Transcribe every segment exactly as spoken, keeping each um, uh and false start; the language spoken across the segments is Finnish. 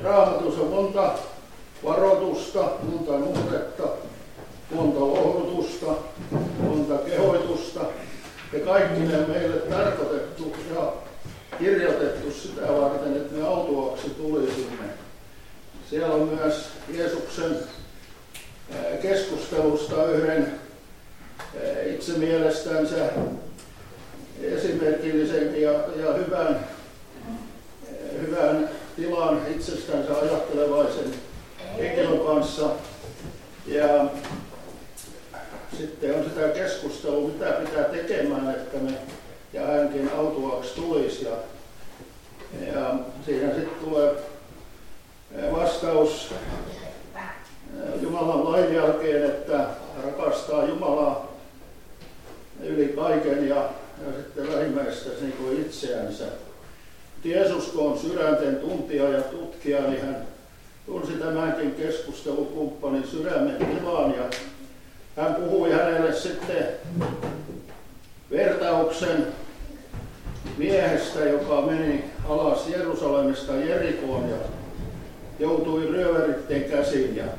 Raamatussa on monta varoitusta, monta nuhdetta, monta lohdutusta, monta kehoitusta. Ja kaikki ne on meille tarkoitettu ja kirjoitettu sitä varten, että me autuaksi tulisimme. Siellä on myös Jeesuksen keskustelusta yhden itse mielestänsä esimerkillisen ja, ja hyvän, hyvän tilan itsestänsä ajattelevaisen henkilön kanssa. Ja sitten on sitä keskustelua, mitä pitää tekemään, että me ja hänkin autuaksi tulisi. Ja, ja siinä sitten tulee vastaus Jumalan lain jälkeen, että rakastaa Jumalaa yli kaiken ja, ja sitten lähimmäistäsi niin kuin itseänsä. Jeesus, kun on sydänten tuntija ja tutkija, niin hän tunsi tämänkin keskustelukumppanin sydämen tilaan ja hän puhui hänelle sitten vertauksen miehestä, joka meni alas Jerusalemista Jerikoon ja joutui ryöveritten käsiin ja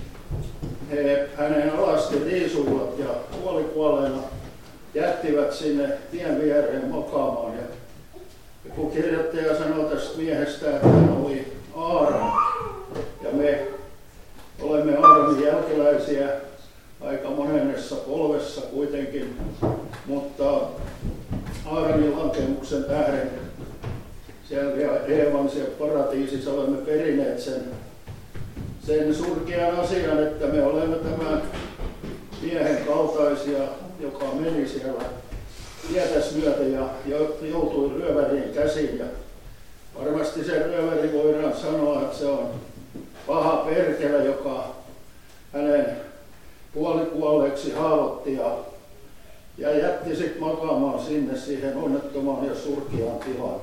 he hänen alasti riisuivat ja puolikuolleena jättivät sinne tien viereen makaamaan. Ja kun kirjoittaja sanoi tästä miehestä, että hän oli Aaron ja me olemme Aaronin jälkeläisiä aika monennessa polvessa kuitenkin, mutta Aaronin lankemuksen tähden siellä Eevan siellä paratiisissa olemme perineet sen, sen surkean asian, että me olemme tämän miehen kaltaisia, joka meni siellä tietäs myöten ja joutui ryövärien käsiin. Ja varmasti se ryöväri voidaan sanoa, että se on paha perkele, joka hänen puolikuolleeksi haavoitti ja, ja jätti sitten makaamaan sinne siihen onnettomaan ja surkeaan tilaan.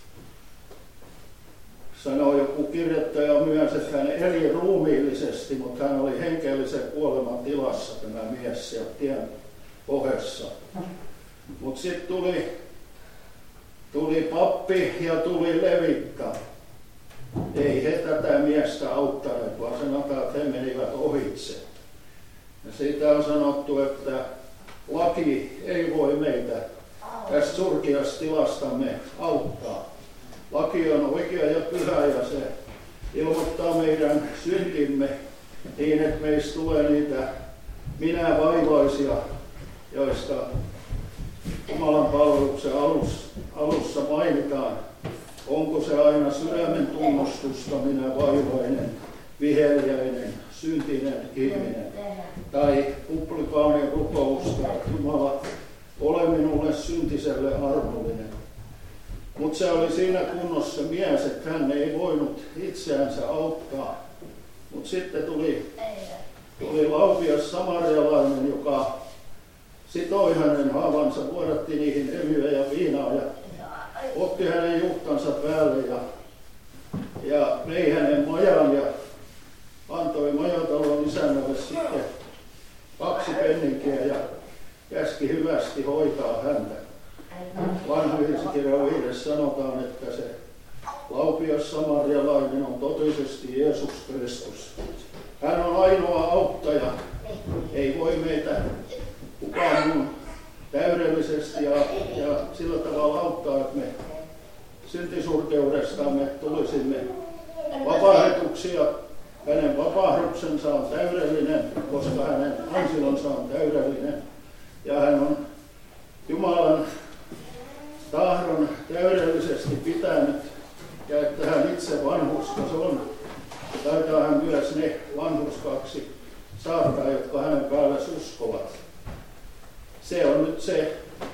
Sanoi joku kirjoittaja myös, että hän eli ruumiillisesti, mutta hän oli henkellisen kuoleman tilassa tämä mies siellä tien pohjassa. Mutta sitten tuli, tuli pappi ja tuli levitta. Ei he tätä miestä auttaneet, vaan sanotaan, että he menivät ohitse. Ja siitä on sanottu, että laki ei voi meitä tästä surkeasta tilastamme auttaa. Laki on oikea ja pyhä ja se ilmoittaa meidän syntimme niin, että meistä tulee niitä minä vaivaisia, joista Jumalan palveluksen alussa mainitaan. Onko se aina sydämen tunnustusta, minä vaivainen, viheliäinen, syntinen ihminen. Tai publikaanin rukousta, että Jumala, ole minulle syntiselle armollinen. Mutta se oli siinä kunnossa mies, että hän ei voinut itseänsä auttaa. Mutta sitten tuli, tuli laupias samarialainen, joka sitoi hänen haavansa, vuodatti niihin öljyä ja viinaa ja otti hänen juhtansa päälle ja, ja vei hänen majan ja antoi majatalon isännälle sitten kaksi penninkiä ja käski hyvästi hoitaa häntä. Vanha virsikirja viidessä sanotaan, että se laupias samarialainen on totisesti Jeesus Kristus. Hän on ainoa auttaja. Ei voi meitä kukaan muun täydellisesti ja, ja sillä tavalla auttaa, että me syntisurkeudestamme tulisimme vapahdetuksi ja hänen vapahduksensa on täydellinen, koska hänen ansilonsa on täydellinen ja hän on Jumalan tahdon täydellisesti pitänyt ja että hän itse vanhurskas on. Taitaa hän myös ne vanhurskaksi saattaa, jotka hänen päälläs uskovat. Se on nyt se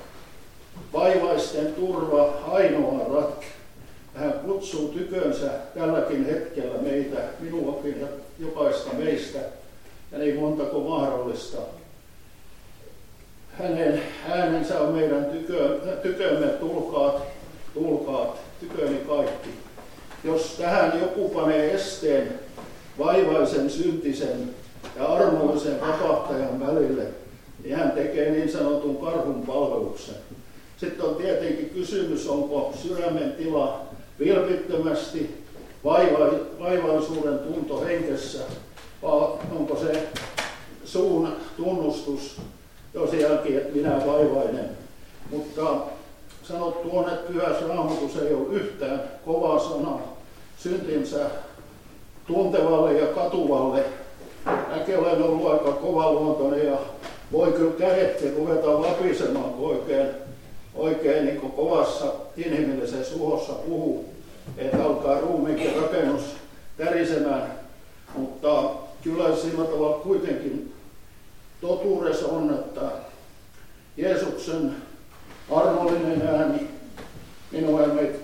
vaivaisten turva ainoa ratke. Hän kutsuu tykönsä tälläkin hetkellä meitä, minuakin ja jokaista meistä, ja niin montako mahdollista. Hänen äänensä on meidän tykö, tykömme, tulkaat, tulkaat, tyköni kaikki. Jos tähän joku panee esteen vaivaisen, syntisen ja armollisen vapahtajan välille, niin hän tekee niin sanotun karhun palveluksen. Sitten on tietenkin kysymys, onko sydämen tila vilpittömästi vaiva, vaivaisuuden tunto henkessä, vai onko se suun tunnustus tosiaankin, että minä vaivainen. Mutta sanottu on, että Pyhässä Raamatussa ei ole yhtään kovaa sanaa syntinsä tuntevalle ja katuvalle. Mäkin olen ollut aika kovaluontoinen ja voi kyllä kädetkin ruveta vapisemaan, kun oikein, oikein niin kovassa inhimillisessä uhossa puhuu, että alkaa ruumiinkin rakennus tärisemään. Mutta kyllä sillä tavalla kuitenkin totuudessa on, että Jeesuksen armollinen ääni minua ja meitä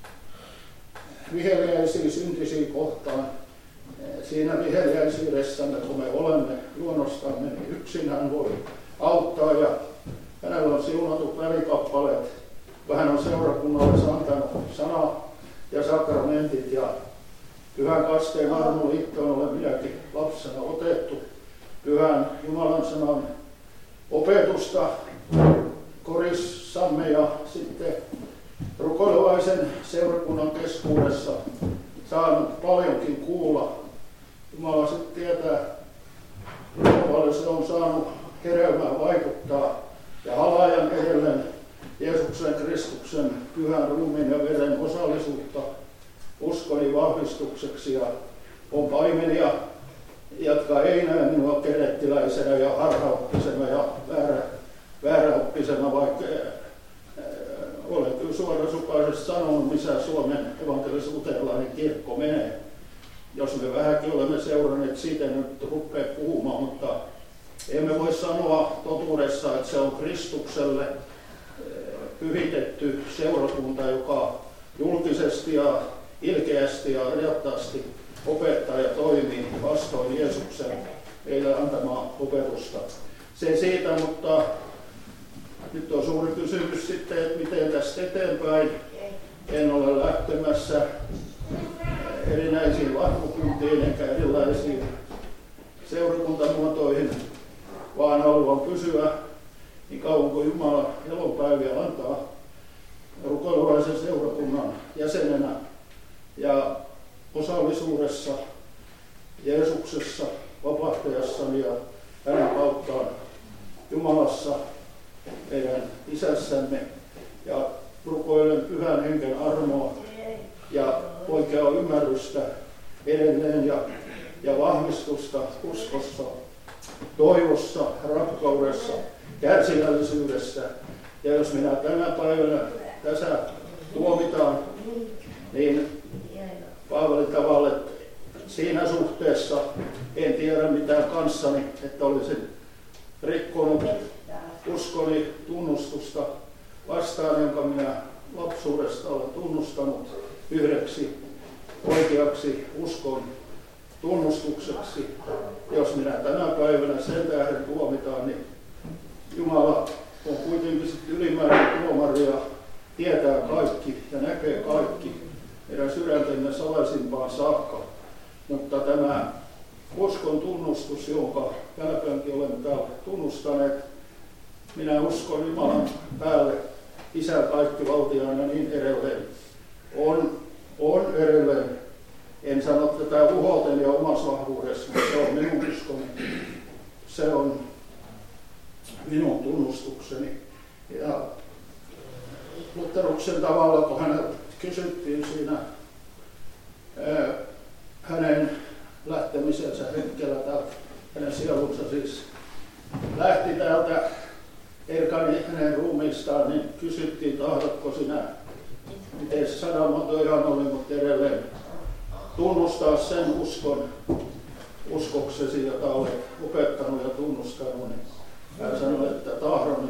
viheliäisiä syntisiä kohtaan. Siinä viheliäisyydessämme, kun me olemme luonnostamme, niin yksin hän voi auttaa ja hänellä on siunatut välikappaleet. Hän on seurakunnalle antanut sana ja sakramentit ja pyhän kasteen armoliittoon olen minäkin lapsena otettu. Pyhän Jumalan sanan opetusta korissamme ja sitten rukoilevaisen seurakunnan keskuudessa saanut paljonkin kuulla. Jumala sitten tietää, kuinka paljon se on saanut hedelmää vaikuttaa ja halajan edelleen Jeesuksen Kristuksen pyhän ruumiin ja veren osallisuutta uskoni vahvistukseksi ja on paimenia, jotka ei näe minua kerettiläisenä ja harhaoppisena ja väärä, vääräoppisena, vaikka äh, olen kyllä suorasukaisesti sanonut, missä Suomen evankelis-luterilainen kirkko menee. Jos me vähänkin olemme seuranneet siitä, nyt rupeaa puhumaan, mutta emme voi sanoa totuudessa, että se on Kristukselle pyhitetty seurakunta, joka julkisesti ja ilkeästi ja reattaasti opettaa ja toimii vastoin Jeesuksen meille antamaa opetusta. Se siitä, mutta nyt on suuri kysymys sitten, että miten tästä eteenpäin. En ole lähtemässä erinäisiin vahvukuntiin eikä erilaisiin seurakuntamuotoihin, vaan haluan pysyä niin kauan kuin Jumala elopäiviä antaa rukoilevaisen seurakunnan jäsenenä ja osallisuudessa Jeesuksessa, vapahtajassani ja hänen kauttaan Jumalassa, meidän isässämme, ja rukoilen pyhän henken armoa ja oikeaa ymmärrystä edelleen ja, ja vahvistusta uskossa, toivossa, rakkaudessa, kärsivällisyydessä. Ja jos minä tänä päivänä tässä tuomitaan, niin Paavali tavalla, että siinä suhteessa en tiedä mitään kanssani, että olisin rikkonut uskoni tunnustusta vastaan, jonka minä lapsuudesta olen tunnustanut yhdeksi oikeaksi uskon tunnustukseksi. Jos minä tänä päivänä sen tähden tuomitaan, niin Jumala on kuitenkin ylimääräinen tuomari ja tietää kaikki ja näkee kaikki meidän sydäntemme salaisimpaan saakka. Mutta tämä uskon tunnustus, jonka jälkeenkin olemme täällä tunnustaneet, minä uskon Jumalan päälle, Isä kaikkivaltiaan ja niin edelleen, on, on edelleen. En sano tätä uhoten ja omassa vahvuudessa, mutta se on minun uskoni. Se on minun tunnustukseni. Ja Lutheruksen tavalla, kun häneltä kysyttiin siinä ää, hänen lähtemisensä hetkellä, täältä, hänen sielunsa siis lähti täältä, erkani hänen ruumiistaan, niin kysyttiin, tahdotko sinä, miten sanamuoto ihan oli, mutta edelleen tunnustaa sen uskon, uskoksesi, jota olet opettanut ja tunnustanut. Niin hän sanoi, että tahdon.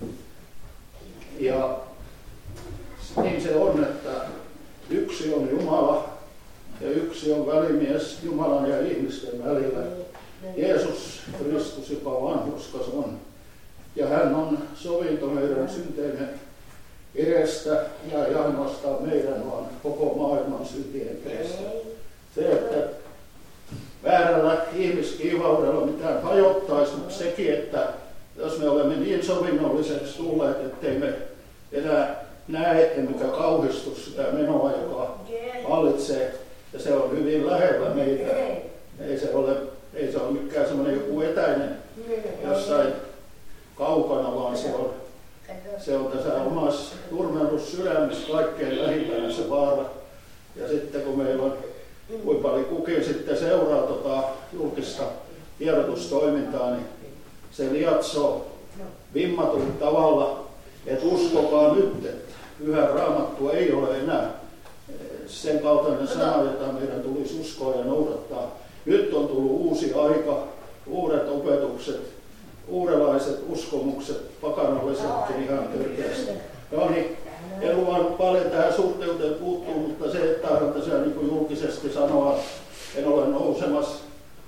Ja, ja niin se on, että yksi on Jumala ja yksi on välimies Jumalan ja ihmisten välillä. Jeesus Kristus, joka vanhurskas on. Ja hän on sovinto meidän synteemme edestä ja ei ainoastaan meidän, vaan koko maailman syntien edestä. Se, että väärällä ihmiskiivaudella mitään hajottaisi, mutta sekin, että jos me olemme niin sovinnolliseksi tulleet, ettei me enää näe emmekä kauhistu sitä menoa, joka vallitsee. ja se on hyvin lähellä meitä. Ei se ole, ei se ole mikään semmoinen joku etäinen jossain kaukana, vaan se on, se on tässä omassa turmellussydämessä kaikkein lähimpänä se vaara. Ja sitten kun meillä on, kuinka paljon kukin sitten seuraa tota julkista tiedotustoimintaa, niin se liatsoo vimmatun tavalla, että uskokaa nyt, että Pyhä Raamattu ei ole enää sen kaltainen sana, jota meidän tulisi uskoa ja noudattaa. Nyt on tullut uusi aika, uudet opetukset, uudenlaiset uskomukset, pakanallisetkin ihan törkeästi. No niin, en luvannut paljon tähän suhteuteen puuttua, mutta se, että tahdon tässä niin julkisesti sanoa, en ole nousemassa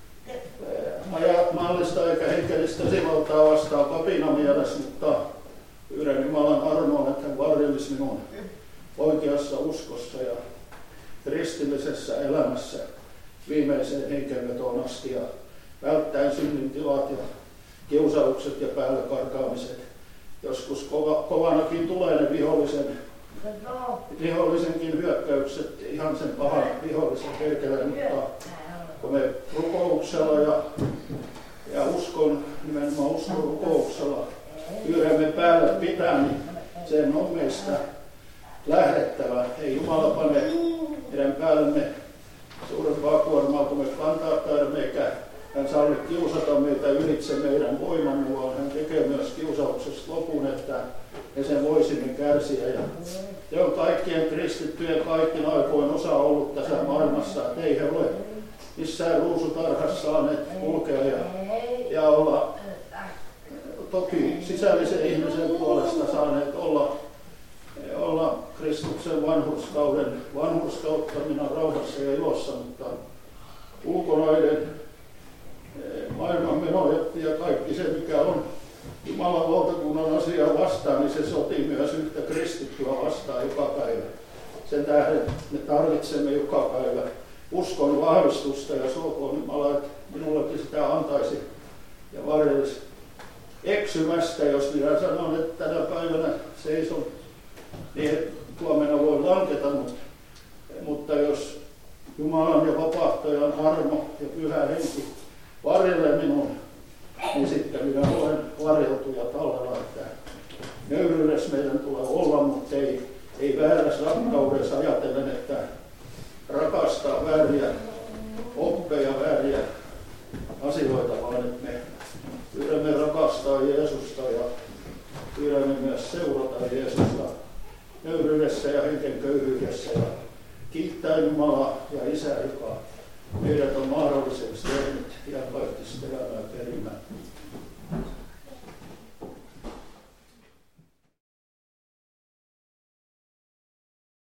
mallista eikä henkilöstä sivaltaa vastaan kapina mielessä, mutta pyydän Jumalan armoa, että hän varjelisi minun oikeassa uskossa ja kristillisessä elämässä viimeiseen henkenvetoon asti ja välttäen synnin tilat ja kiusaukset ja päälle karkaamiset. Joskus kova, kovanakin tulee ne vihollisen, vihollisenkin hyökkäykset, ihan sen pahan vihollisen perkeleen, mutta kun me rukouksella ja, ja uskon, nimenomaan uskon rukouksella pyydämme päälle pitää, niin sen on meistä lähdettävä. Ei Jumala pane meidän päällemme suurempaa kuormaa, kun me kantaa taidamme, eikä hän salli kiusata meitä ylitse meidän voimamme, vaan hän tekee myös kiusauksesta lopun, että me sen voisimme kärsiä. Ja se on kaikkien kristittyjen kaikkina aikoin osa ollut tässä maailmassa, että ei he ole missään ruusutarhassa saaneet kulkea ja, ja olla toki sisällisen ihmisen puolesta saaneet olla, olla Kristuksen vanhurskauden vanhurskauttamina rauhassa ja ilossa, mutta ulkonainen maailmanmeno ja kaikki se, mikä on Jumalan valtakunnan asiaa vastaan, niin se sotii myös yhtä kristittyä vastaan joka päivä. Sen tähden me tarvitsemme joka päivä uskon vahvistusta ja suokoon Jumala, että minullekin sitä antaisi ja varjelisi eksymästä, jos minä sanon, että tänä päivänä seison, niin huomenna voi lanketa, mutta, mutta jos Jumalan ja vapahtajan armo ja pyhä henki varjelee minun, niin sitten minä olen varjeltuja tallella, että nöyryydessä meidän tulee olla, mutta ei, ei väärässä rakkaudessa ajatellen, että rakastaa vääriä oppeja, vääriä asioita, vaan että me pyydämme rakastaa Jeesusta ja pyydämme myös seurata Jeesusta nöyryydessä ja henken köyhyydessä ja kiittää Jumalaa ja Isää, joka meidät on mahdolliseksi